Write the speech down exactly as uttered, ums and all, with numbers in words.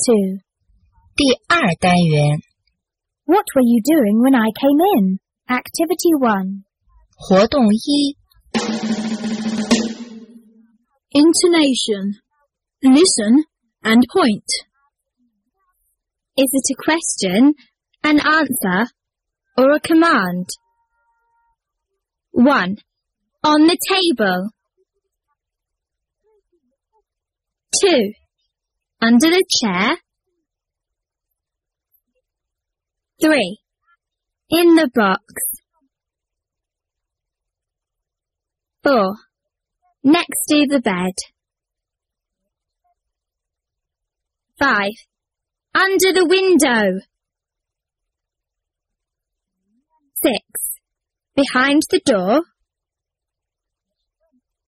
two. 第二单元 What were you doing when I came in? Activity one. 活动一 Intonation. Listen and point. Is it a question, an answer, or a command? one. On the table. two. Under the chair. three. In the box. four. Next to the bed. five. Under the window. six. Behind the door.